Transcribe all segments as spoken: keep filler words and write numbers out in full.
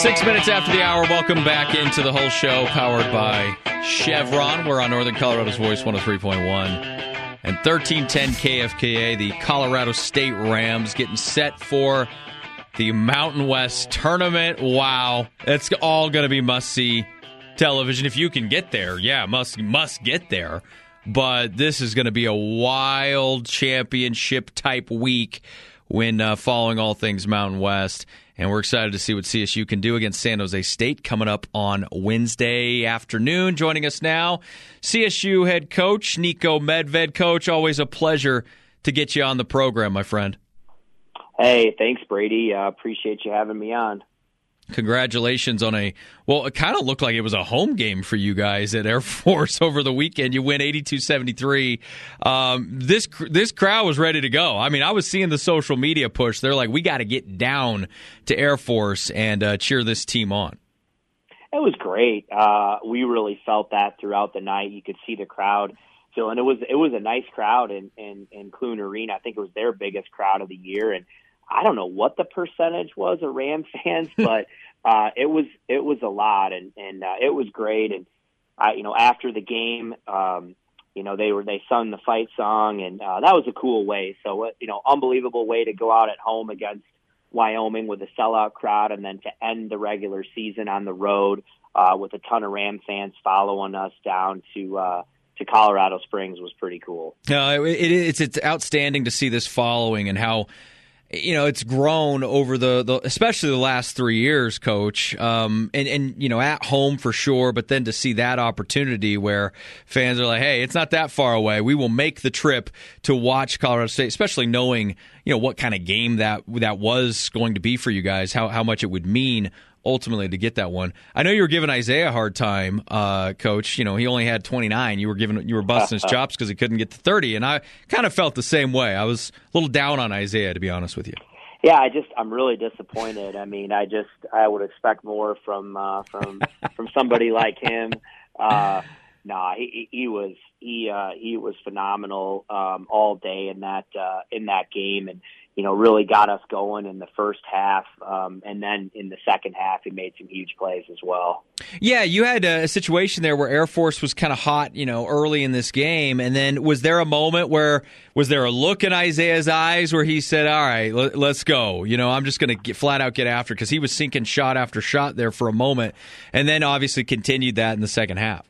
Six minutes after the hour, welcome back into the whole show, powered by Chevron. We're on Northern Colorado's Voice, one oh three point one. And thirteen ten K F K A, the Colorado State Rams, getting set for the Mountain West Tournament. Wow. It's all going to be must-see television. If you can get there, yeah, must must get there. But this is going to be a wild championship-type week when uh, following all things Mountain West. And we're excited to see what C S U can do against San Jose State coming up on Wednesday afternoon. Joining us now, C S U head coach Niko Medved. Coach, always a pleasure to get you on the program, my friend. Hey, thanks, Brady. I uh, appreciate you having me on. Congratulations on a, well, it kind of looked like it was a home game for you guys at Air Force over the weekend. You win eighty-two seventy-three. Um, this this crowd was ready to go. I mean, I was seeing the social media push. They're like, we got to get down to Air Force and uh, cheer this team on. It was great. Uh, we really felt that throughout the night. You could see the crowd feeling. It was it was a nice crowd in, in, in Clune Arena. I think it was their biggest crowd of the year, and I don't know what the percentage was of Ram fans, but uh, it was it was a lot, and and uh, it was great. And I, you know, after the game, um, you know, they were they sung the fight song, and uh, that was a cool way. So, uh, you know, unbelievable way to go out at home against Wyoming with a sellout crowd, and then to end the regular season on the road uh, with a ton of Ram fans following us down to. Uh, to Colorado Springs was pretty cool. No, it, it, it's it's outstanding to see this following and how. You know, it's grown over the, the, especially the last three years, Coach, um, and, and, you know, at home for sure, but then to see that opportunity where fans are like, hey, it's not that far away. We will make the trip to watch Colorado State, especially knowing, you know, what kind of game that that was going to be for you guys, how, how much it would mean ultimately to get that one. I know you were giving Isaiah a hard time, uh, Coach. You know, he only had twenty-nine. You were giving, you were busting his chops because he couldn't get to thirty, and I kind of felt the same way. I was a little down on Isaiah, to be honest with you. Yeah, I just I'm really disappointed. I mean, I just I would expect more from uh, from from somebody like him. Uh, nah, he he was he uh, he was phenomenal um, all day in that uh, in that game, and you know, really got us going in the first half. Um, and then in the second half, he made some huge plays as well. Yeah, you had a situation there where Air Force was kind of hot, you know, early in this game. And then was there a moment where, was there a look in Isaiah's eyes where he said, all right, let, let's go. You know, I'm just going to flat out get after, because he was sinking shot after shot there for a moment. And then obviously continued that in the second half.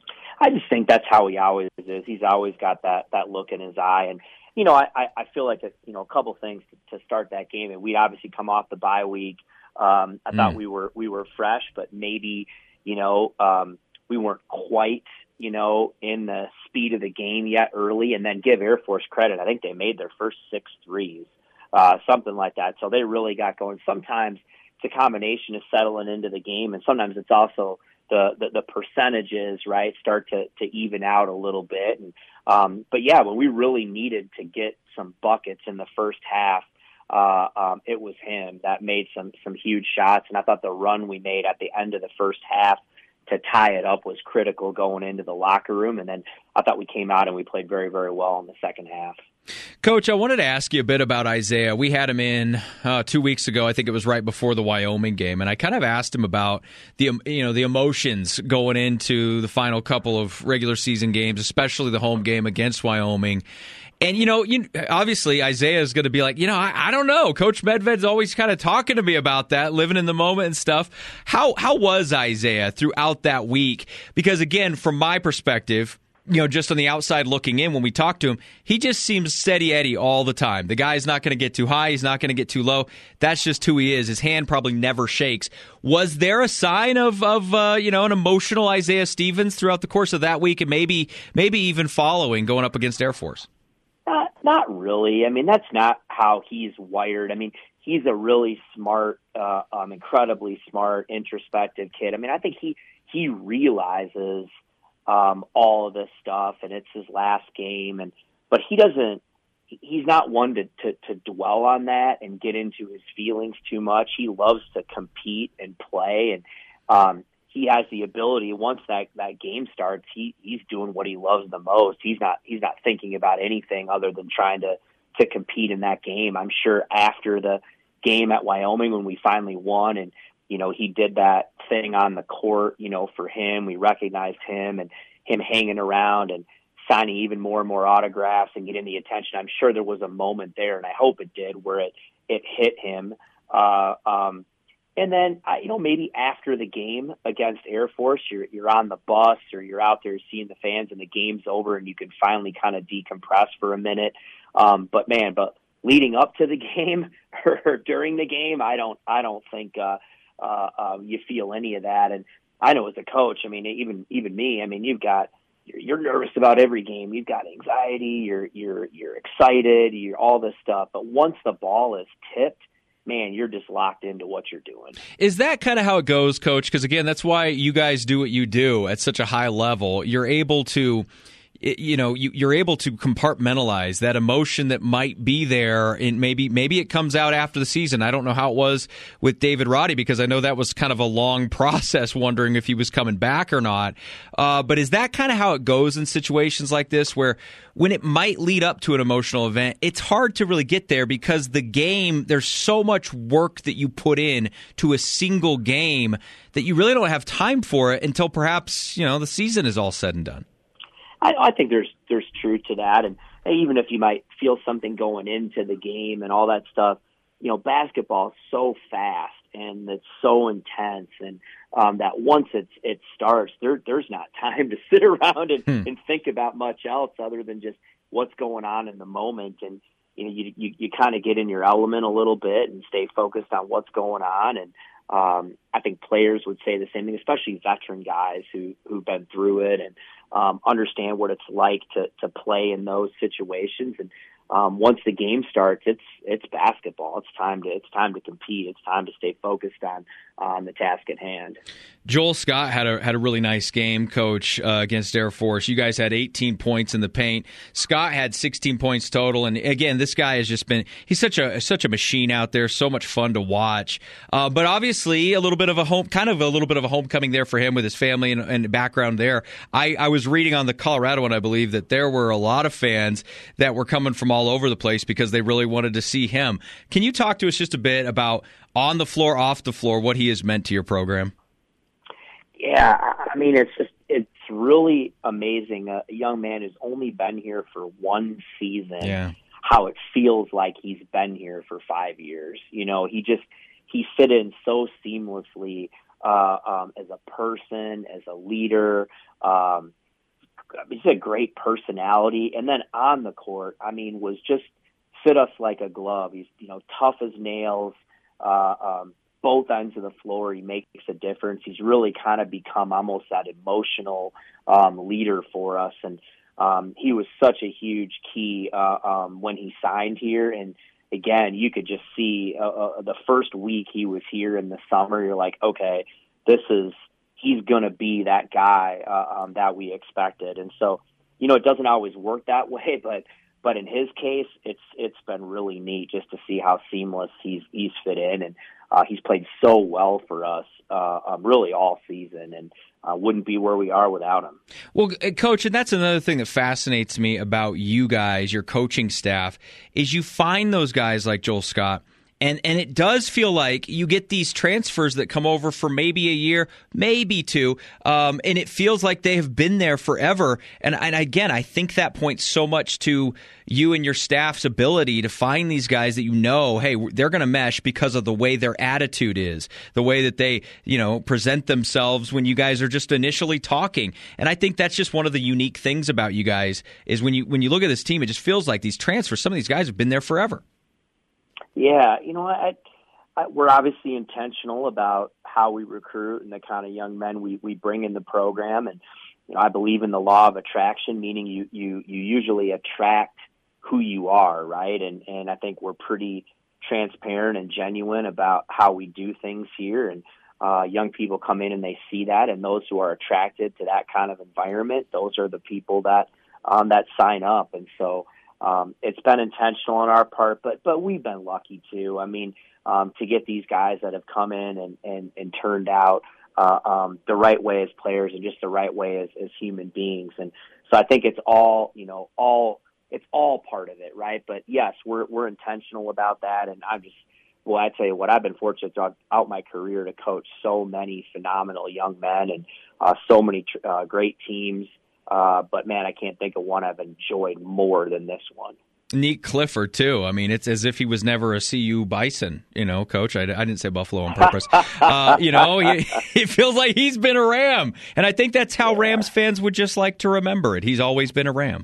I just think that's how he always is. He's always got that, that look in his eye. And, you know, I, I feel like, a, you know, a couple things to, to start that game. And we'd obviously come off the bye week. Um, I mm. thought we were we were fresh, but maybe, you know, um, we weren't quite, you know, in the speed of the game yet early. And then give Air Force credit. I think they made their first six threes, uh, something like that. So they really got going. Sometimes it's a combination of settling into the game, and sometimes it's also the, the, the percentages, right, start to, to even out a little bit. And, um, but yeah, when we really needed to get some buckets in the first half, uh, um, it was him that made some, some huge shots. And I thought the run we made at the end of the first half to tie it up was critical going into the locker room. And then I thought we came out and we played very, very well in the second half. Coach, I wanted to ask you a bit about Isaiah. We had him in uh, two weeks ago. I think it was right before the Wyoming game, and I kind of asked him about the you know the emotions going into the final couple of regular season games, especially the home game against Wyoming. And, you know, you, obviously Isaiah is going to be like, you know, I, I don't know. Coach Medved's always kind of talking to me about that, living in the moment and stuff. How how was Isaiah throughout that week? Because, again, from my perspective, you know, just on the outside looking in, when we talk to him, he just seems steady Eddie all the time. The guy's not going to get too high. He's not going to get too low. That's just who he is. His hand probably never shakes. Was there a sign of, of uh, you know, an emotional Isaiah Stevens throughout the course of that week, and maybe maybe even following going up against Air Force? Not, not really. I mean, that's not how he's wired. I mean, he's a really smart, uh, um, incredibly smart, introspective kid. I mean, I think he, he realizes Um, all of this stuff, and it's his last game, and but he doesn't. He's not one to, to to dwell on that and get into his feelings too much. He loves to compete and play, and um, he has the ability. Once that, that game starts, he he's doing what he loves the most. He's not he's not thinking about anything other than trying to to compete in that game. I'm sure after the game at Wyoming when we finally won, and you know, he did that thing on the court, you know, for him. We recognized him and him hanging around and signing even more and more autographs and getting the attention. I'm sure there was a moment there, and I hope it did, where it, it hit him. Uh, um, and then, uh, you know, maybe after the game against Air Force, you're, you're on the bus or you're out there seeing the fans and the game's over and you can finally kind of decompress for a minute. Um, but man, but leading up to the game or during the game, I don't, I don't think, uh, uh, um, you feel any of that. And I know as a coach, I mean, even, even me, I mean, you've got, you're, you're nervous about every game. You've got anxiety, you're, you're, you're excited, you're all this stuff. But once the ball is tipped, man, you're just locked into what you're doing. Is that kind of how it goes, Coach? Because, again, that's why you guys do what you do at such a high level. You're able to, you know, you're able to compartmentalize that emotion that might be there, and maybe maybe it comes out after the season. I don't know how it was with David Roddy, because I know that was kind of a long process, wondering if he was coming back or not. Uh, but is that kind of how it goes in situations like this, where when it might lead up to an emotional event, it's hard to really get there because the game, there's so much work that you put in to a single game that you really don't have time for it until perhaps, you know, the season is all said and done. I, I think there's there's truth to that, and even if you might feel something going into the game and all that stuff, you know, basketball is so fast and it's so intense, and um, that once it's it starts, there there's not time to sit around and, hmm. and think about much else other than just what's going on in the moment, and you know, you you, you kind of get in your element a little bit and stay focused on what's going on, and um, I think players would say the same thing, especially veteran guys who who've been through it and um, understand what it's like to to play in those situations. And um, once the game starts, it's it's basketball. It's time to it's time to compete. It's time to stay focused on on the task at hand. Joel Scott had a had a really nice game, Coach, uh, against Air Force. You guys had eighteen points in the paint. Scott had sixteen points total, and again, this guy has just been he's such a such a machine out there. So much fun to watch. Uh, but obviously, a little bit of a home, kind of a little bit of a homecoming there for him with his family and, and background there. I, I was reading on the Colorado one, I believe, that there were a lot of fans that were coming from all over the place because they really wanted to see him. Can you talk to us just a bit about on the floor, off the floor, what he has meant to your program? Yeah, I mean, it's just it's really amazing. A young man who's only been here for one season. Yeah. How it feels like he's been here for five years. You know, he just he fit in so seamlessly uh, um, as a person, as a leader. Um, he's a great personality, and then on the court, I mean, was just fit us like a glove. He's you know tough as nails. Uh, um, both ends of the floor, he makes a difference. He's really kind of become almost that emotional um, leader for us, and um, he was such a huge key uh, um, when he signed here. And again, you could just see uh, uh, the first week he was here in the summer, you're like, okay, this is he's going to be that guy uh, um, that we expected. And so, you know, it doesn't always work that way, but but in his case, it's it's been really neat just to see how seamless he's he's fit in, and uh, he's played so well for us, uh, um, really all season, and uh, wouldn't be where we are without him. Well, Coach, and that's another thing that fascinates me about you guys, your coaching staff, is you find those guys like Joel Scott. And and it does feel like you get these transfers that come over for maybe a year, maybe two, um, and it feels like they have been there forever. And, and again, I think that points so much to you and your staff's ability to find these guys that you know, hey, they're going to mesh because of the way their attitude is, the way that they, you know, present themselves when you guys are just initially talking. And I think that's just one of the unique things about you guys is when you when you look at this team, it just feels like these transfers, some of these guys have been there forever. Yeah, you know, I, I, we're obviously intentional about how we recruit and the kind of young men we, we bring in the program. And, you know, I believe in the law of attraction, meaning you, you, you usually attract who you are, right? And, and I think we're pretty transparent and genuine about how we do things here. And uh, young people come in and they see that, and those who are attracted to that kind of environment, those are the people that um, that sign up. And so, Um, it's been intentional on our part, but but we've been lucky too. I mean, um, to get these guys that have come in and, and, and turned out uh, um, the right way as players and just the right way as, as human beings. And so I think it's all, you know, all it's all part of it, right? But yes, we're we're intentional about that, and I'm just Well, I tell you what, I've been fortunate throughout my career to coach so many phenomenal young men and uh, so many uh, great teams. Uh, but, man, I can't think of one I've enjoyed more than this one. Nick Clifford, too. I mean, it's as if he was never a C U Bison, you know, Coach. I, I didn't say Buffalo on purpose. uh, you know, he, it feels like he's been a Ram. And I think that's how yeah. Rams fans would just like to remember it. He's always been a Ram.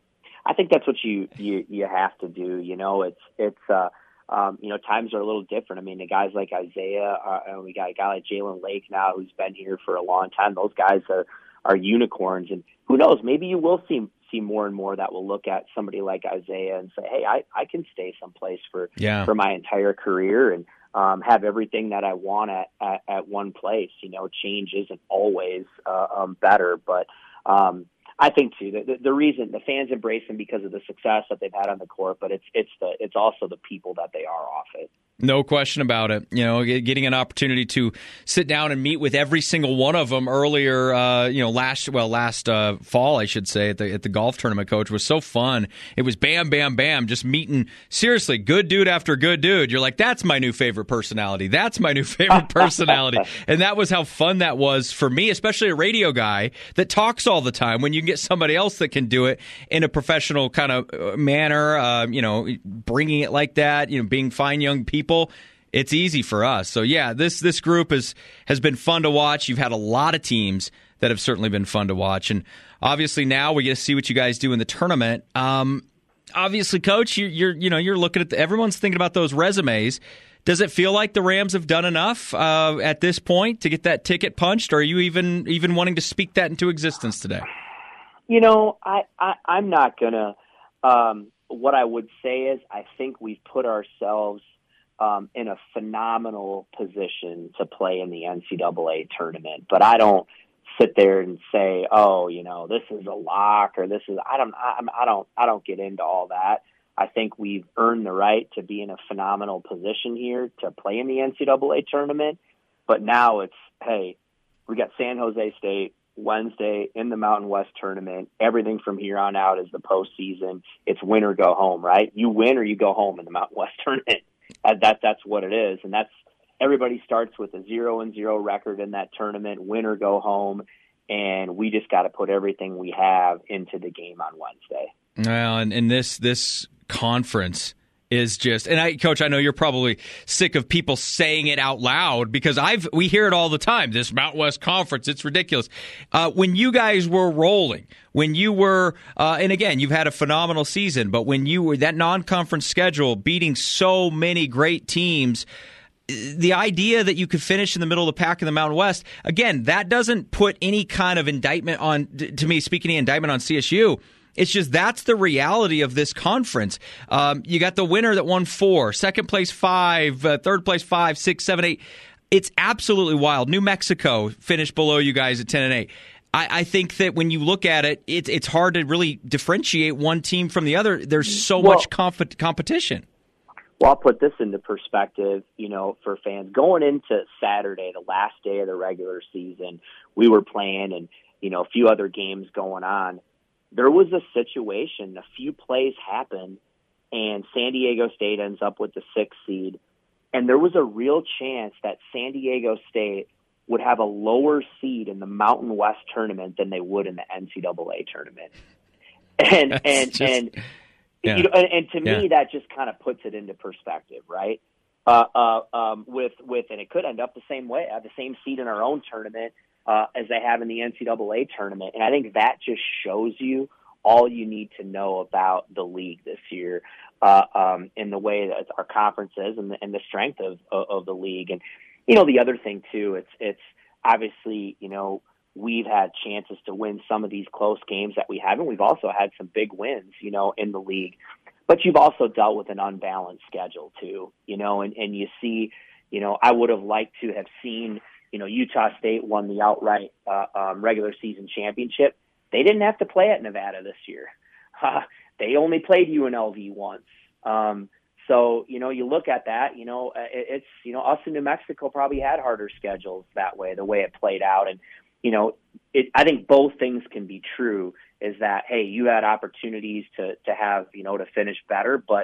I think that's what you, you, you have to do. You know, it's, it's uh, um, you know, times are a little different. I mean, the guys like Isaiah, uh, we got a guy like Jalen Lake now who's been here for a long time. Those guys are, are unicorns. And who knows, maybe you will see see more and more that will look at somebody like Isaiah and say, hey, I, I can stay someplace for, yeah. for my entire career and um, have everything that I want at, at, at one place. You know, change isn't always uh, um, better, but um, I think too, the, the reason the fans embrace him because of the success that they've had on the court, but it's, it's the, it's also the people that they are off it. No question about it. You know, getting an opportunity to sit down and meet with every single one of them earlier, uh, you know, last well, last uh, fall, I should say, at the at the golf tournament, Coach, was so fun. It was bam, bam, bam, just meeting seriously good dude after good dude. You're like, that's my new favorite personality. That's my new favorite personality, and that was how fun that was for me, especially a radio guy that talks all the time. When you can get somebody else that can do it in a professional kind of manner, uh, you know, bringing it like that, you know, being fine young people. It's easy for us. So, yeah, this this group is, has been fun to watch. You've had a lot of teams that have certainly been fun to watch. And obviously now we get to see what you guys do in the tournament. Um, obviously, Coach, you're, you're you know you're looking at the, everyone's thinking about those resumes. Does it feel like the Rams have done enough uh, at this point to get that ticket punched, or are you even even wanting to speak that into existence today? You know, I, I I'm not gonna. Um, what I would say is I think we've put ourselves Um, in a phenomenal position to play in the N C double A tournament. But I don't sit there and say, oh, you know, this is a lock or this is, I don't, I, I don't, I don't get into all that. I think we've earned the right to be in a phenomenal position here to play in the N C double A tournament. But now it's, hey, we got San Jose State Wednesday in the Mountain West tournament. Everything from here on out is the postseason. It's win or go home, right? You win or you go home in the Mountain West tournament. Uh, that that's what it is, and that's everybody starts with a zero and zero record in that tournament, win or go home, and we just got to put everything we have into the game on Wednesday. Well, and, and this this conference is just, and I, Coach, I know you're probably sick of people saying it out loud because I've we hear it all the time. This Mountain West Conference, it's ridiculous. Uh, when you guys were rolling, when you were, uh, and again, you've had a phenomenal season, but when you were that non-conference schedule, beating so many great teams, the idea that you could finish in the middle of the pack in the Mountain West, again, that doesn't put any kind of indictment on, to me, speaking of indictment on C S U. It's just that's the reality of this conference. Um, you got the winner that won four, second place five, uh, third place five, six, seven, eight. It's absolutely wild. New Mexico finished below you guys at ten and eight. I, I think that when you look at it, it's it's hard to really differentiate one team from the other. There's so well, much comp- competition. Well, I'll put this into perspective, you know, for fans. Going into Saturday, the last day of the regular season, we were playing and, you know, a few other games going on. There was a situation, a few plays happened, and San Diego State ends up with the sixth seed. And there was a real chance that San Diego State would have a lower seed in the Mountain West tournament than they would in the N C double A tournament. And That's and just, and yeah. you know, and, and to me, yeah. that just kind of puts it into perspective, right? Uh, uh, um, with with and it could end up the same way, have the same seed in our own tournament. Uh, as they have in the N C double A tournament. And I think that just shows you all you need to know about the league this year uh, um, in the way that our conference is and the, and the strength of, of, of the league. And, you know, the other thing, too, it's it's obviously, you know, we've had chances to win some of these close games that we haven't. We've also had some big wins, you know, in the league. But you've also dealt with an unbalanced schedule, too, you know, and, and you see, you know, I would have liked to have seen – you know, Utah State won the outright uh, um, regular season championship. They didn't have to play at Nevada this year. Uh, they only played U N L V once. Um, so, you know, you look at that, you know, it, it's, you know, us in New Mexico probably had harder schedules that way, the way it played out. And, you know, it, I think both things can be true is that, hey, you had opportunities to, to have, you know, to finish better, but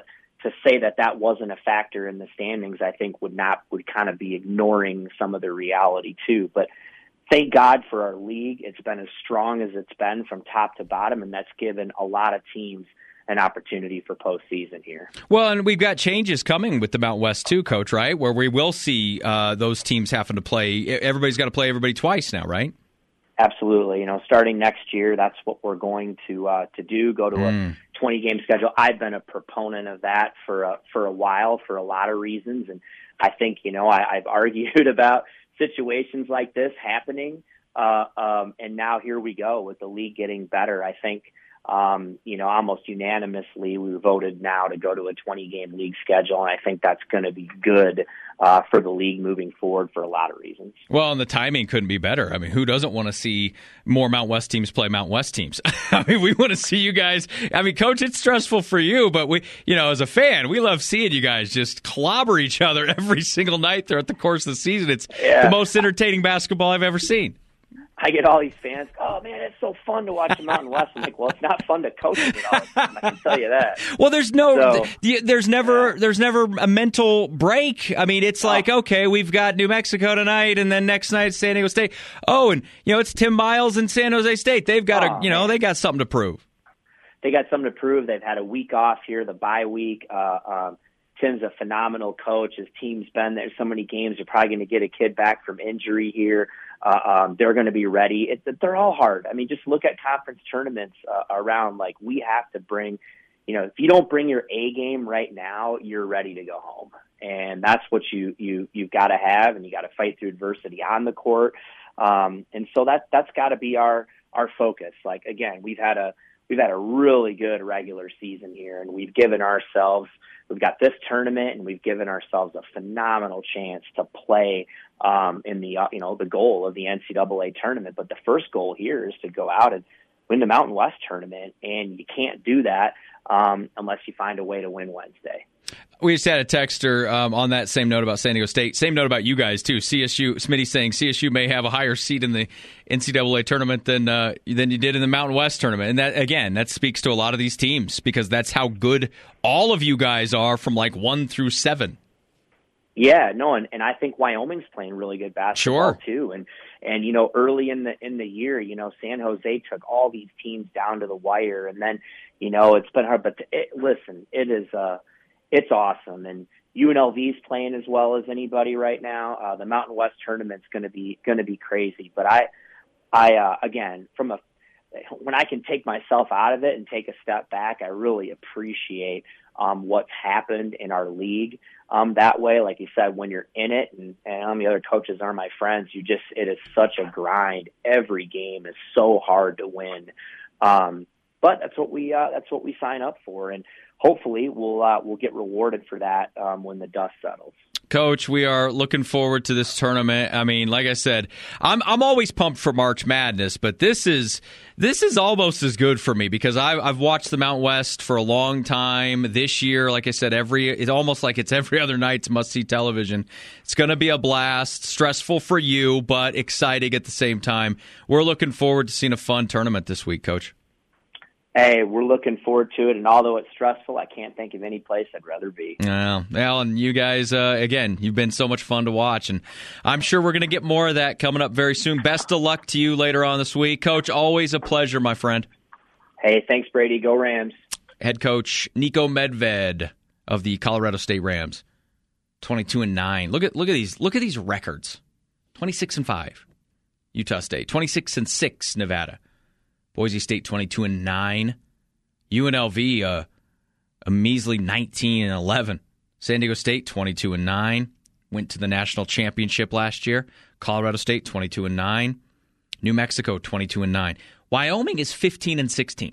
to say that that wasn't a factor in the standings, I think would not would kind of be ignoring some of the reality too. But thank God for our league. It's been as strong as it's been from top to bottom, and that's given a lot of teams an opportunity for postseason here. Well, and we've got changes coming with the Mountain West too, Coach, right? Where we will see uh, those teams having to play. Everybody's got to play everybody twice now, right? Absolutely. You know, starting next year, that's what we're going to uh, to do. Go to mm. a twenty-game schedule. I've been a proponent of that for a, for a while for a lot of reasons, and I think you know I, I've argued about situations like this happening, uh, um, and now here we go with the league getting better. I think. Um, you know, almost unanimously, we voted now to go to a twenty-game league schedule, and I think that's going to be good uh, for the league moving forward for a lot of reasons. Well, and the timing couldn't be better. I mean, who doesn't want to see more Mountain West teams play Mountain West teams? I mean, we want to see you guys. I mean, Coach, it's stressful for you, but we, you know, as a fan, we love seeing you guys just clobber each other every single night throughout the course of the season. It's yeah. the most entertaining basketball I've ever seen. I get all these fans, oh, man, it's so fun to watch the Mountain West. I'm like, well, it's not fun to coach it all the time. I can tell you that. Well, there's no, so, there's never, yeah. there's never a mental break. I mean, it's like, oh. okay, we've got New Mexico tonight, and then next night San Diego State. Oh, and you know, it's Tim Miles and San Jose State. They've got oh, a, you know, man. they got something to prove. They got something to prove. They've had a week off here, the bye week. Uh, um, Tim's a phenomenal coach. His team's been there so many games. They're probably going to get a kid back from injury here. Uh, um, they're going to be ready. It, they're all hard. I mean, just look at conference tournaments uh, around. Like, we have to bring, you know, if you don't bring your A game right now, you're ready to go home. And that's what you, you, you've got to have, and you got to fight through adversity on the court. Um, and so that, that's got to be our, our focus. Like, again, we've had a, we've had a really good regular season here, and we've given ourselves, we've got this tournament, and we've given ourselves a phenomenal chance to play um, in the, uh, you know, the goal of the N C double A tournament. But the first goal here is to go out and win the Mountain West tournament, and you can't do that um, unless you find a way to win Wednesday. We just had a texter um, on that same note about San Diego State. Same note about you guys, too. C S U, Smitty saying C S U may have a higher seed in the N C double A tournament than uh, than you did in the Mountain West tournament. And that, again, that speaks to a lot of these teams because that's how good all of you guys are from like one through seven. Yeah, no, and, and I think Wyoming's playing really good basketball, sure. too. And, and, you know, early in the in the year, you know, San Jose took all these teams down to the wire. And then, you know, it's been hard. But it, listen, it is uh, – it's awesome, and U N L V's playing as well as anybody right now. Uh, the Mountain West tournament's going to be going to be crazy. But I, I uh, again, from a when I can take myself out of it and take a step back, I really appreciate um, what's happened in our league um, that way. Like you said, when you're in it, and, and all the other coaches are my friends, you just it is such a grind. Every game is so hard to win, um, but that's what we uh, that's what we sign up for, and hopefully we'll uh, we'll get rewarded for that um, when the dust settles. Coach, we are looking forward to this tournament. I mean, like I said, I'm I'm always pumped for March Madness, but this is this is almost as good for me because I've I've watched the Mountain West for a long time. This year, like I said, every it's almost like it's every other night. It's must see television. It's going to be a blast, stressful for you, but exciting at the same time. We're looking forward to seeing a fun tournament this week, Coach. Hey, we're looking forward to it, and although it's stressful, I can't think of any place I'd rather be. Yeah, Alan, you guys, uh, again, you've been so much fun to watch, and I'm sure we're going to get more of that coming up very soon. Best of luck to you later on this week. Coach, always a pleasure, my friend. Hey, thanks, Brady. Go Rams. Head coach Niko Medved of the Colorado State Rams, twenty-two and nine. Look at look at these look at these records. twenty-six and five. Utah State, twenty-six and six. Nevada. Boise State twenty-two and nine, U N L V uh, a measly nineteen and eleven. San Diego State twenty-two and nine, went to the national championship last year. Colorado State twenty-two and nine, New Mexico twenty-two and nine. Wyoming is fifteen and sixteen.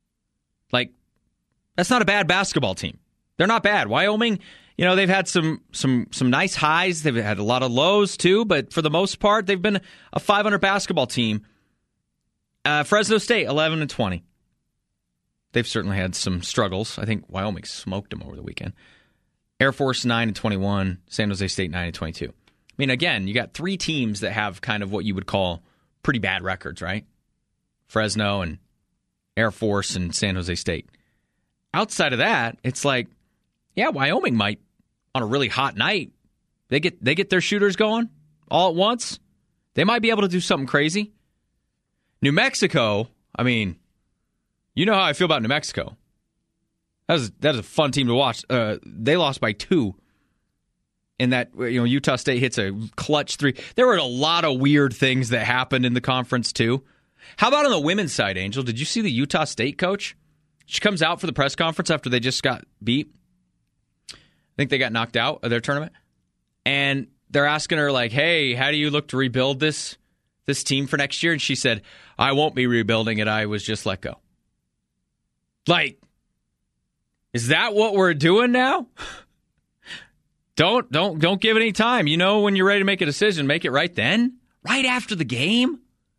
Like, that's not a bad basketball team. They're not bad. Wyoming, you know, they've had some some some nice highs. They've had a lot of lows too, but for the most part, they've been a five hundred basketball team. Uh, Fresno State, eleven and twenty. They've certainly had some struggles. I think Wyoming smoked them over the weekend. Air Force, nine and twenty-one. San Jose State, nine and twenty-two. I mean, again, you got three teams that have kind of what you would call pretty bad records, right? Fresno and Air Force and San Jose State. Outside of that, it's like yeah, Wyoming might, on a really hot night, they get they get their shooters going all at once. They might be able to do something crazy. New Mexico, I mean, you know how I feel about New Mexico. That was, that was a fun team to watch. Uh, they lost by two. And that, you know, Utah State hits a clutch three. There were a lot of weird things that happened in the conference, too. How about on the women's side, Angel? Did you see the Utah State coach? She comes out for the press conference after they just got beat. I think they got knocked out of their tournament. And they're asking her, like, hey, how do you look to rebuild this this team for next year? And she said, I won't be rebuilding it. I was just let go. Like, is that what we're doing now? Don't don't don't give it any time. You know, when you're ready to make a decision, make it right then, right after the game.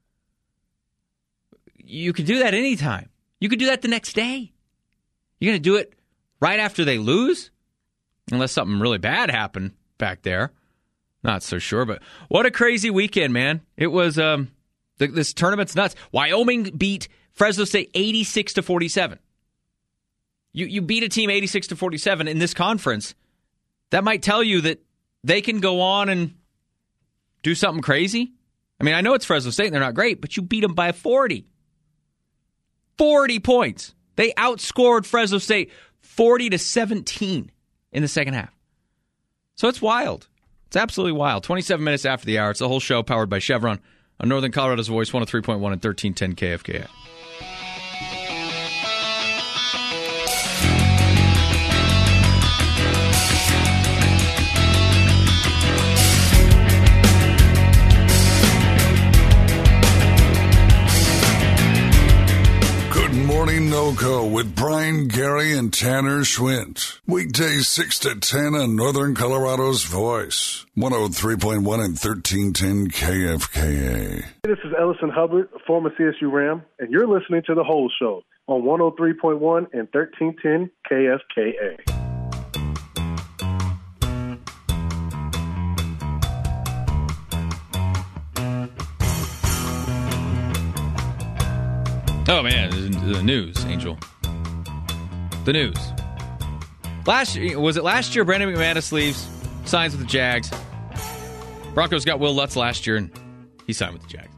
You can do that anytime. You could do that the next day. You're going to do it right after they lose, unless something really bad happened back there. Not so sure, but what a crazy weekend, man! It was. Um, the, this tournament's nuts. Wyoming beat Fresno State eighty-six to forty-seven. You you beat a team eighty-six to forty-seven in this conference. That might tell you that they can go on and do something crazy. I mean, I know it's Fresno State and they're not great, but you beat them by forty. forty points. They outscored Fresno State forty to seventeen in the second half. So it's wild. It's absolutely wild. twenty-seven minutes after the hour. It's the whole show powered by Chevron on Northern Colorado's Voice, one oh three point one and thirteen ten K F K A. Morning NoCo with Brian, Gary, and Tanner Schwint. Weekdays six to ten on Northern Colorado's Voice. one oh three point one and thirteen ten K F K A. This is Ellison Hubbard, former C S U Ram, and you're listening to The Whole Show on one oh three point one and thirteen ten K F K A. Oh, man, the news, Angel. The news. Last year, was it last year Brandon McManus leaves, signs with the Jags? Broncos got Will Lutz last year, and he signed with the Jags.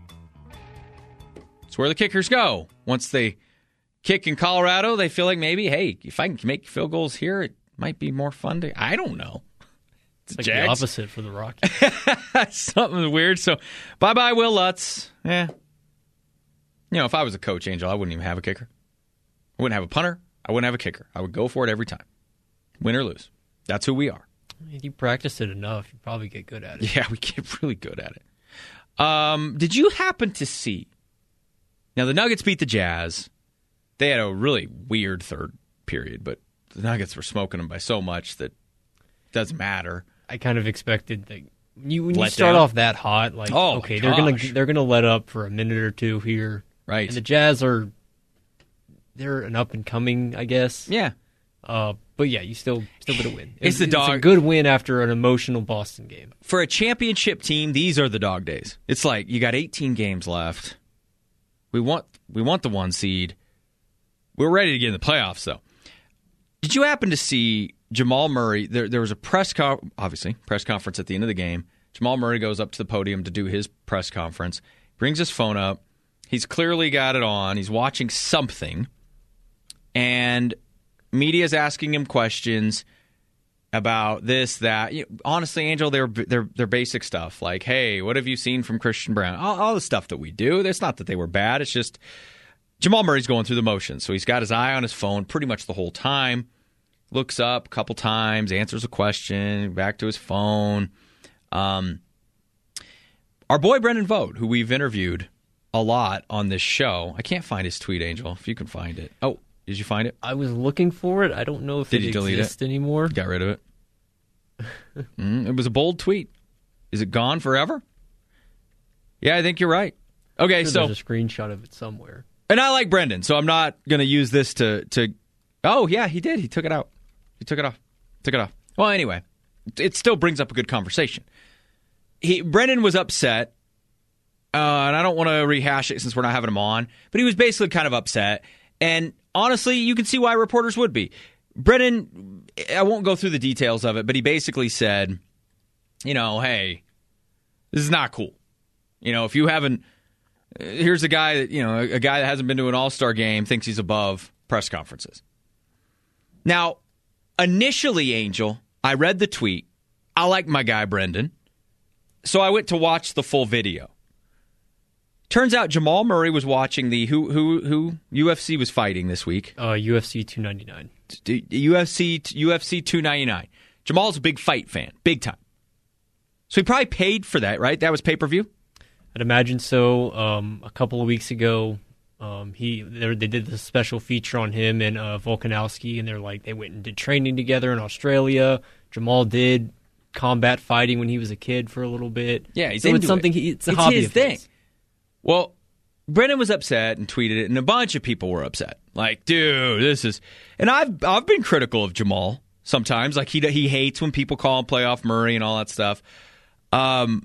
It's where the kickers go. Once they kick in Colorado, they feel like maybe, hey, if I can make field goals here, it might be more fun to... I don't know. It's like Jags. The opposite for the Rockies. Something weird. So, bye-bye, Will Lutz. Yeah. You know, if I was a coach, Angel, I wouldn't even have a kicker. I wouldn't have a punter. I wouldn't have a kicker. I would go for it every time. Win or lose. That's who we are. If you practice it enough, you probably get good at it. Yeah, we get really good at it. Um, did you happen to see... Now, the Nuggets beat the Jazz. They had a really weird third period, but the Nuggets were smoking them by so much that it doesn't matter. I kind of expected that. You, when Let you start down. off that hot, like oh okay, they're gonna they're gonna let up for a minute or two here. Right. And the Jazz are, they're an up and coming, I guess. Yeah. Uh, but yeah, you still still get a win. It's, it's the dog. It's a good win after an emotional Boston game. For a championship team, these are the dog days. It's like you got eighteen games left. We want we want the one seed. We're ready to get in the playoffs, though. Did you happen to see Jamal Murray? There, there was a press co- obviously press conference at the end of the game. Jamal Murray goes up to the podium to do his press conference. Brings his phone up. He's clearly got it on. He's watching something. And media's asking him questions about this, that. You know, honestly, Angel, they're, they're, they're basic stuff. Like, hey, what have you seen from Christian Braun? All, all the stuff that we do. It's not that they were bad. It's just Jamal Murray's going through the motions. So he's got his eye on his phone pretty much the whole time. Looks up a couple times, answers a question, back to his phone. Um, our boy Brendan Vogt, who we've interviewed a lot on this show. I can't find his tweet, Angel, if you can find it. Oh, did you find it? I was looking for it. I don't know if did it you delete exists it? anymore. Got rid of it. mm, it was a bold tweet. Is it gone forever? Yeah, I think you're right. Okay, sure so there's a screenshot of it somewhere. And I like Brendan, so I'm not going to use this to, to... Oh, yeah, he did. He took it out. He took it off. Took it off. Well, anyway, it still brings up a good conversation. He Brendan was upset, uh, and I don't want to rehash it since we're not having him on, but he was basically kind of upset. And honestly, you can see why reporters would be. Brennan, I won't go through the details of it, but he basically said, you know, hey, this is not cool. You know, if you haven't, here's a guy that, you know, a guy that hasn't been to an all-star game thinks he's above press conferences. Now, initially, Angel, I read the tweet. I like my guy, Brendan. So I went to watch the full video. Turns out Jamal Murray was watching the who who who U F C was fighting this week. Uh, U F C two ninety-nine. U F C U F C two ninety-nine. Jamal's a big fight fan, big time. So he probably paid for that, right? That was pay-per-view? I'd imagine so. Um, a couple of weeks ago, um, he they did the special feature on him and uh, Volkanovski, and they're like they went and did training together in Australia. Jamal did combat fighting when he was a kid for a little bit. Yeah, he's so into it's something. it. He, it's a it's hobby his of thing. his. Well, Brennan was upset and tweeted it, and a bunch of people were upset. Like, dude, this is... And I've I've been critical of Jamal sometimes. Like, he he hates when people call him playoff Murray and all that stuff. Um,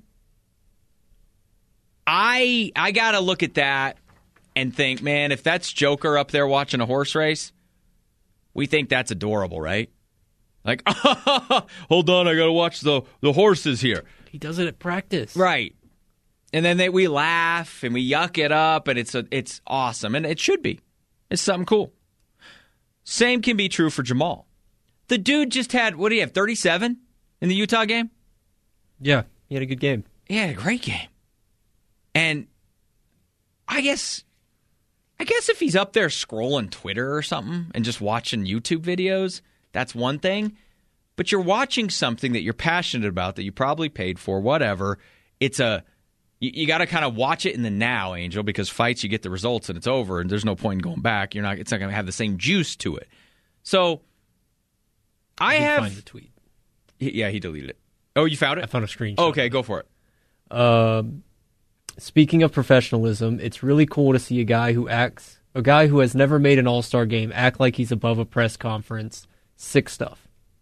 I I got to look at that and think, man, if that's Joker up there watching a horse race, we think that's adorable, right? Like, hold on, I got to watch the, the horses here. He does it at practice. Right. And then they, we laugh and we yuck it up, and it's a, it's awesome. And it should be. It's something cool. Same can be true for Jamal. The dude just had, what do you have, thirty-seven in the Utah game? Yeah, he had a good game. He had a great game. And I guess, I guess if he's up there scrolling Twitter or something and just watching YouTube videos, that's one thing. But you're watching something that you're passionate about, that you probably paid for, whatever. It's a... You, you got to kind of watch it in the now, Angel, because fights, you get the results and it's over, and there's no point in going back. You're not. It's not going to have the same juice to it. So, I, I have. Find the tweet. Yeah, he deleted it. Oh, you found it? I found a screenshot. Okay, go for it. Uh, speaking of professionalism, it's really cool to see a guy who acts, a guy who has never made an all-star game, act like he's above a press conference. Sick stuff.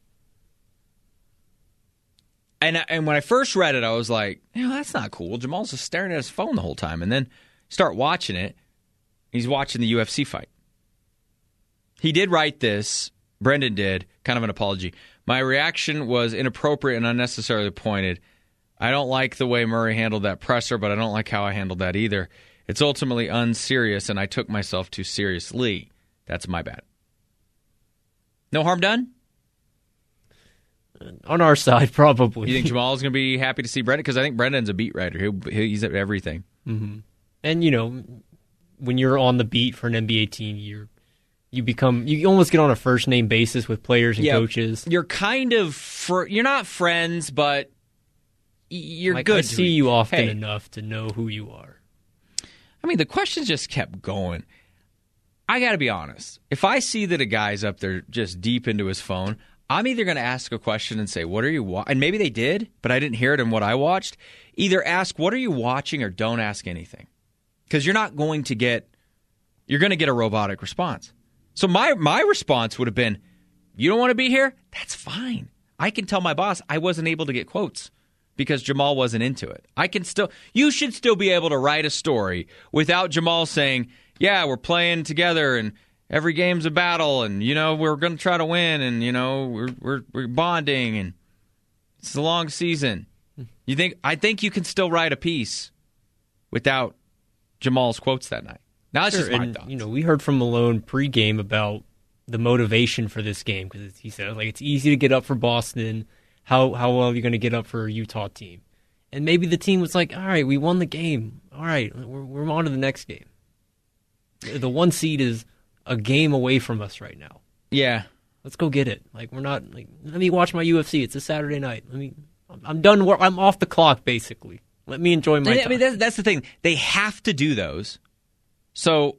And and when I first read it, I was like, you know, that's not cool. Jamal's just staring at his phone the whole time. And then start watching it. He's watching the U F C fight. He did write this. Brendan did. Kind of an apology. My reaction was inappropriate and unnecessarily pointed. I don't like the way Murray handled that presser, but I don't like how I handled that either. It's ultimately unserious, and I took myself too seriously. That's my bad. No harm done? On our side, probably. You think Jamal's going to be happy to see Brendan? Because I think Brendan's a beat writer. He'll, he's at everything. Mm-hmm. And, you know, when you're on the beat for an N B A team, you're, you become, you almost get on a first-name basis with players and yeah, coaches. You're kind of, fr- you're not friends, but you're like, good. I see you often hey. enough to know who you are. I mean, the questions just kept going. I got to be honest. If I see that a guy's up there just deep into his phone, I'm either going to ask a question and say, what are you watching? And maybe they did, but I didn't hear it in what I watched. Either ask, what are you watching, or don't ask anything. Because you're not going to get, you're going to get a robotic response. So my my response would have been, you don't want to be here? That's fine. I can tell my boss I wasn't able to get quotes because Jamal wasn't into it. I can still, you should still be able to write a story without Jamal saying, yeah, we're playing together and every game's a battle, and, you know, we're going to try to win, and, you know, we're, we're we're bonding, and it's a long season. You think? I think you can still write a piece without Jamal's quotes that night. Now, that's Sure, just my and, thoughts. You know, we heard from Malone pregame about the motivation for this game, because he said, like, it's easy to get up for Boston. How how well are you going to get up for a Utah team? And maybe the team was like, all right, we won the game. All right, we're, we're on to the next game. The one seed is a game away from us right now. Yeah. Let's go get it. Like, we're not, like, let me watch my U F C. It's a Saturday night. Let me, I'm done. Work. I'm off the clock, basically. Let me enjoy my I time. mean, that's, that's the thing. They have to do those. So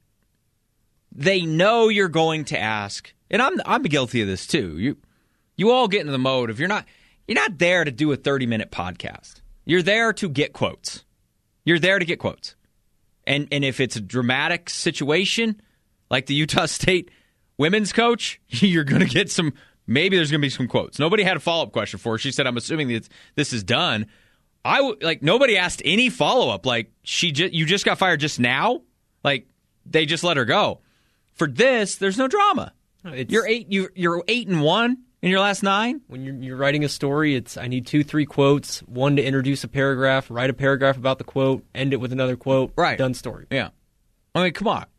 they know you're going to ask, and I'm I'm guilty of this too. You you all get into the mode of you're not you're not there to do a thirty minute podcast. You're there to get quotes. You're there to get quotes. And and if it's a dramatic situation, like the Utah State women's coach, you're going to get some, maybe there's going to be some quotes. Nobody had a follow-up question for her. She said, I'm assuming that this is done. I w- like nobody asked any follow-up. Like, she ju- you just got fired just now? Like, they just let her go. For this, there's no drama. It's, You're eight. You're, you're eight and one in your last nine. When you're, you're writing a story, it's I need two, three quotes. One to introduce a paragraph, write a paragraph about the quote, end it with another quote. Right. Done story. Yeah. I mean, come on.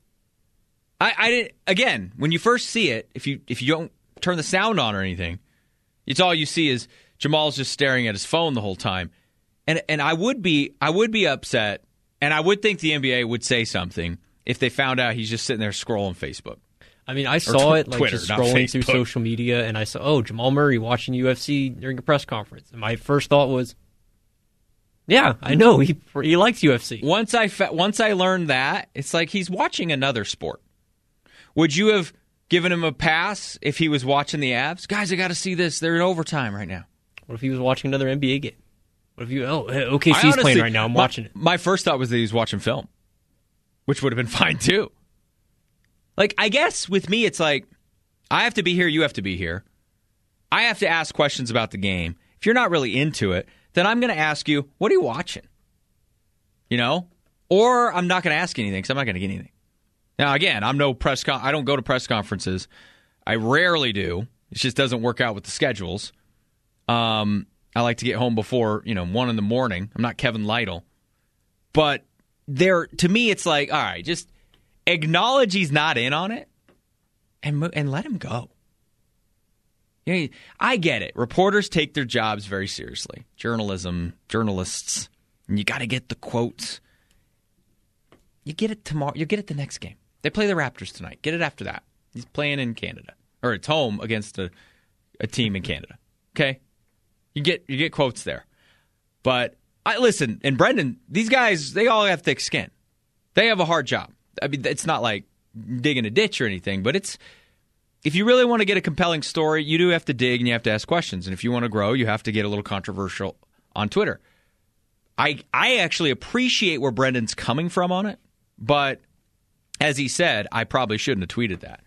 I, I didn't. Again, when you first see it, if you if you don't turn the sound on or anything, it's all you see is Jamal's just staring at his phone the whole time. And and I would be I would be upset, and I would think the N B A would say something if they found out he's just sitting there scrolling Facebook. I mean, I saw tw- it like Twitter, just not scrolling through Facebook. social media, and I saw, oh, Jamal Murray watching U F C during a press conference. And my first thought was, yeah, I know he he likes U F C. Once I fa- once I learned that, it's like he's watching another sport. Would you have given him a pass if he was watching the Avs? Guys, I got to see this. They're in overtime right now. What if he was watching another N B A game? What if you? Oh, O K I C's honestly- playing right now. I'm my, watching it. My first thought was that he was watching film, which would have been fine too. Like, I guess with me, it's like, I have to be here, you have to be here. I have to ask questions about the game. If you're not really into it, then I'm going to ask you, what are you watching? You know? Or I'm not going to ask you anything because I'm not going to get anything. Now, again, I'm no press con- I don't go to press conferences. I rarely do. It just doesn't work out with the schedules. Um, I like to get home before, you know, one in the morning. I'm not Kevin Lytle. But there, to me, it's like, all right, just acknowledge he's not in on it and mo- and let him go. You know, I get it. Reporters take their jobs very seriously. Journalism, journalists, and you got to get the quotes. You get it tomorrow. You get it the next game. They play the Raptors tonight. Get it after that. He's playing in Canada, or it's home against a, a team in Canada. Okay, you get you get quotes there. But I listen, and Brendan, these guys, they all have thick skin. They have a hard job. I mean, it's not like digging a ditch or anything, but it's if you really want to get a compelling story, you do have to dig and you have to ask questions. And if you want to grow, you have to get a little controversial on Twitter. I I actually appreciate where Brendan's coming from on it, but as he said, I probably shouldn't have tweeted that.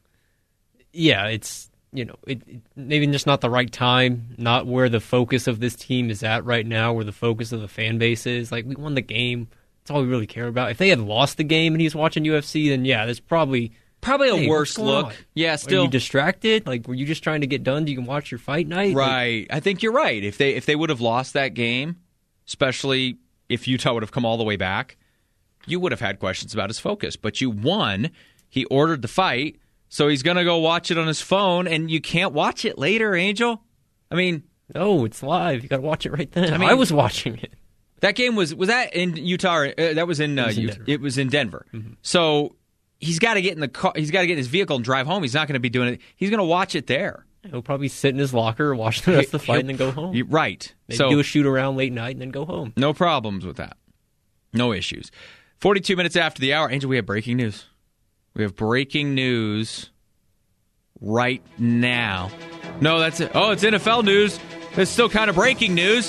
Yeah, it's, you know, it, it, maybe just not the right time, not where the focus of this team is at right now, where the focus of the fan base is. Like, we won the game. That's all we really care about. If they had lost the game and he's watching U F C, then yeah, there's probably Probably a hey, worse what's going look. on? Yeah, still. Are you distracted? Like, were you just trying to get done so you can watch your fight night? Right. I think you're right. If they if they would have lost that game, especially if Utah would have come all the way back, you would have had questions about his focus. But you won. He ordered the fight, so he's going to go watch it on his phone, and you can't watch it later, Angel. I mean, Like, no, it's live. You got to watch it right then. I I, mean- was watching it. that game was was that in Utah? Or, uh, that was in, uh, It was in Utah. Denver. It was in Denver. Mm-hmm. So he's got to get in the car. He's got to get in his vehicle and drive home. He's not going to be doing it. He's going to watch it there. He'll probably sit in his locker, watch the rest of the fight, and then go home. You're right. Maybe so do a shoot around late night and then go home. no problems with that. No issues. forty-two minutes after the hour, Angel, we have breaking news. We have breaking news right now. No, that's it. Oh, it's N F L news. It's still kind of breaking news.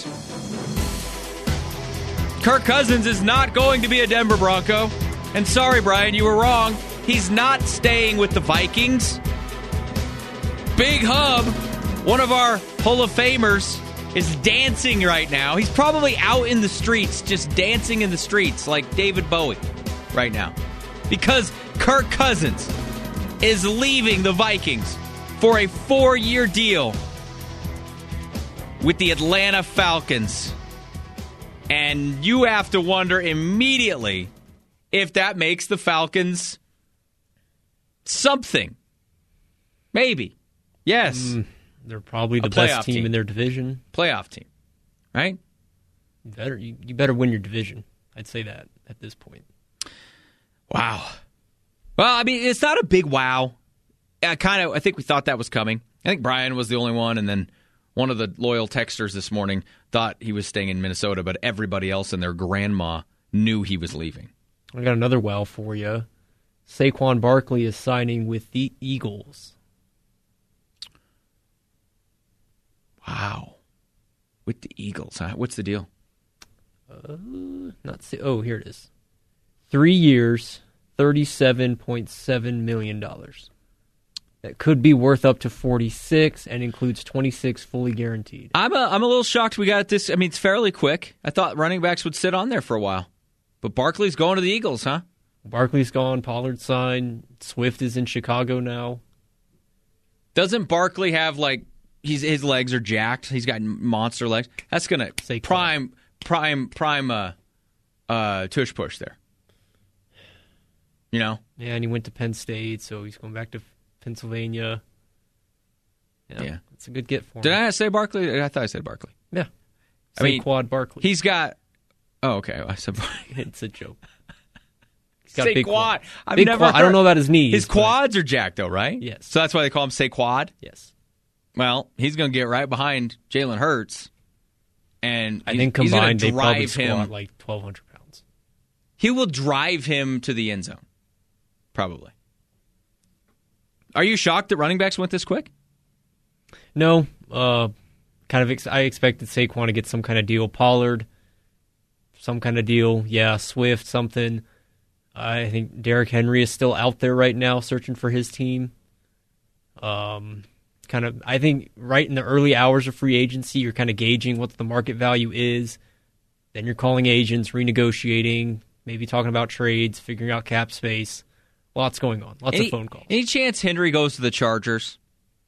Kirk Cousins is not going to be a Denver Bronco. And sorry, Brian, you were wrong. He's not staying with the Vikings. Big Hub, one of our Hall of Famers, is dancing right now. He's probably out in the streets, just dancing in the streets like David Bowie right now. Because Kirk Cousins is leaving the Vikings for a four-year deal with the Atlanta Falcons. And you have to wonder immediately if that makes the Falcons something. Maybe. Yes. Mm, they're probably the A playoff best team, team. in their division. Playoff team. Right? You better you, you better win your division. I'd say that at this point. Wow. Well, I mean, it's not a big wow. I kind of, I think we thought that was coming. I think Brian was the only one, and then one of the loyal texters this morning thought he was staying in Minnesota, but everybody else and their grandma knew he was leaving. I got another wow for you. Saquon Barkley is signing with the Eagles. Wow. With the Eagles, huh? What's the deal? Uh, not say, oh, here it is. Three years, thirty-seven point seven million dollars. That could be worth up to forty-six and includes twenty-six fully guaranteed. I'm a, I'm a little shocked we got this. I mean, it's fairly quick. I thought running backs would sit on there for a while. But Barkley's going to the Eagles, huh? Barkley's gone, Pollard signed, Swift is in Chicago now. Doesn't Barkley have, like, he's his legs are jacked? He's got monster legs. That's going to prime, prime, prime uh, uh, tush push there. You know? Yeah, and he went to Penn State, so he's going back to Pennsylvania. Yeah, yeah. It's a good get for him. Did I say Barkley? I thought I said Barkley. Yeah. I mean, Saquon Barkley. He's got... Oh, okay. I said It's a joke. He's got Saquon. big quad. I've big never quad. heard... I don't know about his knees. His but... quads are jacked, though, right? Yes. So that's why they call him Saquad? Yes. Well, he's going to get right behind Jalen Hurts. And I think he's combined he's they probably drive squat him, like twelve hundred pounds. He will drive him to the end zone. Probably. Are you shocked that running backs went this quick? No. Uh, kind of. Ex- I expected Saquon to get some kind of deal. Pollard, some kind of deal. Yeah, Swift, something. I think Derrick Henry is still out there right now searching for his team. Um, kind of. I think right in the early hours of free agency, you're kind of gauging what the market value is. Then you're calling agents, renegotiating, maybe talking about trades, figuring out cap space. Lots going on. Lots any, of phone calls. Any chance Henry goes to the Chargers?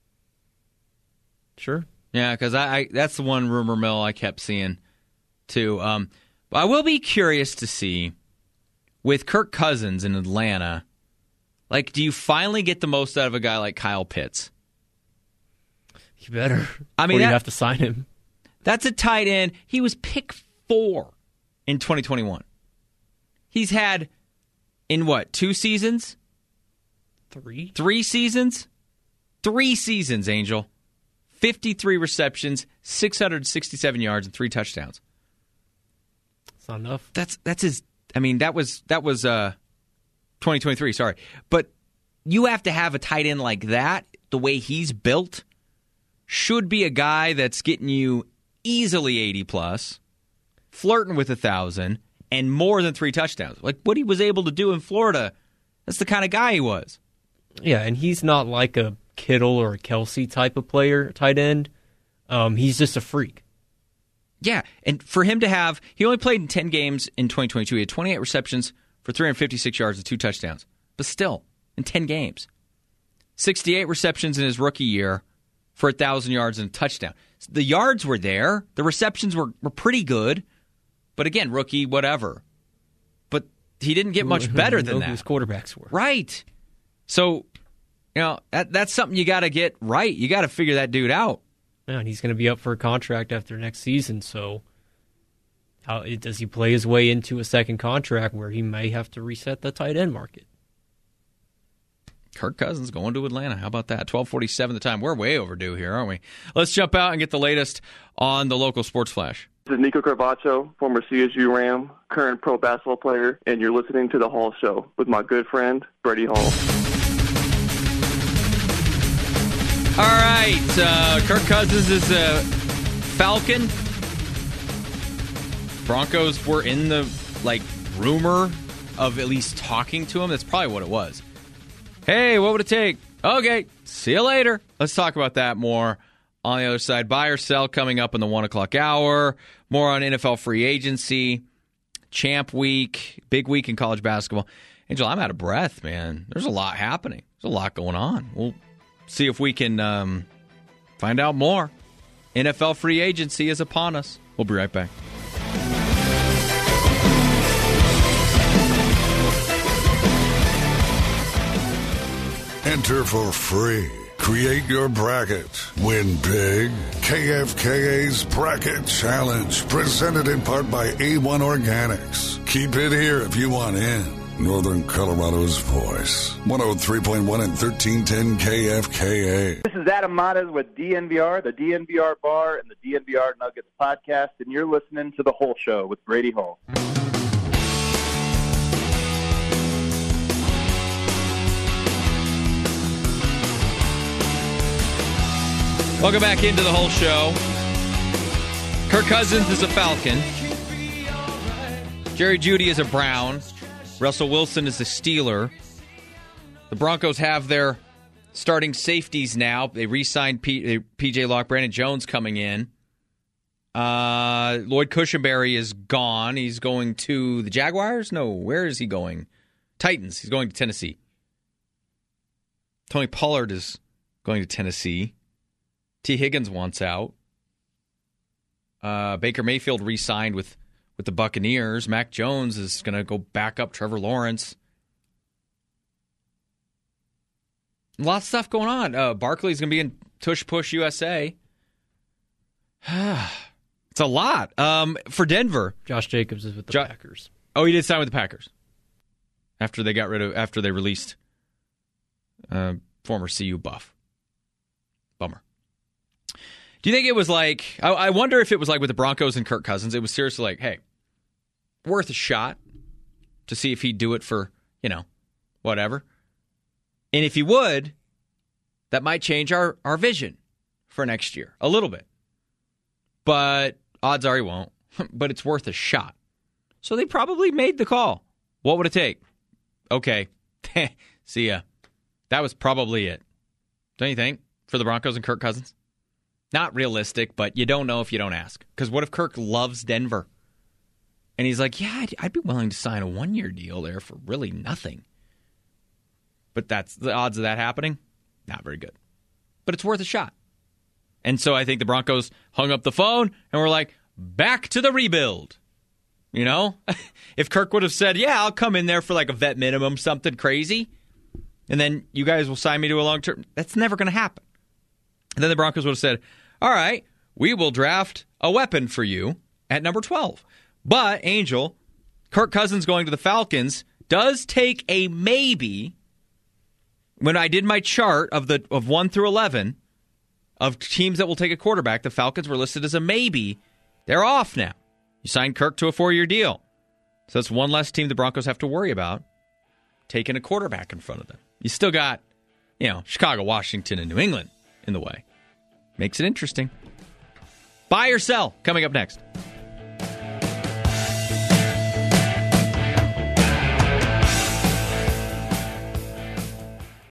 Sure. Yeah, because I, I that's the one rumor mill I kept seeing, too. Um, but I will be curious to see, with Kirk Cousins in Atlanta, like, do you finally get the most out of a guy like Kyle Pitts? You better. I mean, or you that, have to sign him. That's a tight end. He was pick four in twenty twenty-one. He's had, in what, two seasons? Three? Three seasons? Three seasons, Angel. fifty-three receptions, six hundred sixty-seven yards, and three touchdowns. That's not enough. That's that's his. I mean, that was that was uh, twenty twenty-three. Sorry, but you have to have a tight end like that. The way he's built, should be a guy that's getting you easily eighty plus, flirting with a thousand, and more than three touchdowns. Like what he was able to do in Florida. That's the kind of guy he was. Yeah, and he's not like a Kittle or a Kelsey type of player, tight end. Um, he's just a freak. Yeah, and for him to have, he only played in ten games in twenty twenty-two. He had twenty-eight receptions for three hundred fifty-six yards and two touchdowns. But still, in ten games. sixty-eight receptions in his rookie year for one thousand yards and a touchdown. The yards were there. The receptions were, were pretty good. But again, rookie, whatever. But he didn't get much better than that. His quarterbacks were. Right. So, you know, that, that's something you got to get right. You got to figure that dude out. Yeah, and he's going to be up for a contract after next season, so how does he play his way into a second contract where he may have to reset the tight end market? Kirk Cousins going to Atlanta. How about that? twelve forty-seven the time. We're way overdue here, aren't we? Let's jump out and get the latest on the local sports flash. This is Nico Carvacho, former C S U Ram, current pro basketball player, and you're listening to The Hall Show with my good friend, Brady Hall. All right, uh, Kirk Cousins is a Falcon. Broncos were in the, like, rumor of at least talking to him. That's probably what it was. Hey, what would it take? Okay, see you later. Let's talk about that more on the other side. Buy or sell coming up in the one o'clock hour. More on N F L free agency, champ week, big week in college basketball. Angel, I'm out of breath, man. There's a lot happening. There's a lot going on. We'll see if we can um, find out more. N F L free agency is upon us. We'll be right back. Enter for free. Create your bracket. Win big. K F K A's Bracket Challenge. Presented in part by A one Organics. Keep it here if you want in. Northern Colorado's voice. one oh three point one and thirteen ten K F K A. This is Adam Matas with D N V R, the D N V R Bar, and the D N V R Nuggets podcast, and you're listening to The Whole Show with Brady Hall. Welcome back into The Whole Show. Kirk Cousins is a Falcon. Jerry Jeudy is a Brown. Russell Wilson is a Steeler. The Broncos have their starting safeties now. They re-signed P- P.J. Locke, Brandon Jones coming in. Uh, Lloyd Cushenberry is gone. He's going to the Jaguars? No, where is he going? Titans. He's going to Tennessee. Tony Pollard is going to Tennessee. T. Higgins wants out. Uh, Baker Mayfield re-signed with, with the Buccaneers. Mac Jones is going to go back up Trevor Lawrence. Lots of stuff going on. Uh, Barkley's going to be in Tush Push U S A. It's a lot. Um, for Denver. Josh Jacobs is with the jo- Packers. Oh, he did sign with the Packers. After they got rid of, after they released uh, former C U buff. Bummer. Do you think it was like, I, I wonder if it was like with the Broncos and Kirk Cousins, it was seriously like, hey, worth a shot to see if he'd do it for, you know, whatever. And if he would, that might change our, our vision for next year a little bit. But odds are he won't. But it's worth a shot. So they probably made the call. What would it take? Okay. See ya. That was probably it. Don't you think? For the Broncos and Kirk Cousins? Not realistic, but you don't know if you don't ask. Because what if Kirk loves Denver? And he's like, yeah, I'd, I'd be willing to sign a one-year deal there for really nothing. But that's the odds of that happening? Not very good. But it's worth a shot. And so I think the Broncos hung up the phone and were like, back to the rebuild. You know? If Kirk would have said, yeah, I'll come in there for like a vet minimum, something crazy, and then you guys will sign me to a long-term, that's never going to happen. And then the Broncos would have said, all right, we will draft a weapon for you at number twelve. But, Angel, Kirk Cousins going to the Falcons does take a maybe. When I did my chart of the of one through eleven of teams that will take a quarterback, the Falcons were listed as a maybe. They're off now. You signed Kirk to a four-year deal. So that's one less team the Broncos have to worry about taking a quarterback in front of them. You still got, you know, Chicago, Washington, and New England in the way. Makes it interesting. Buy or sell, coming up next.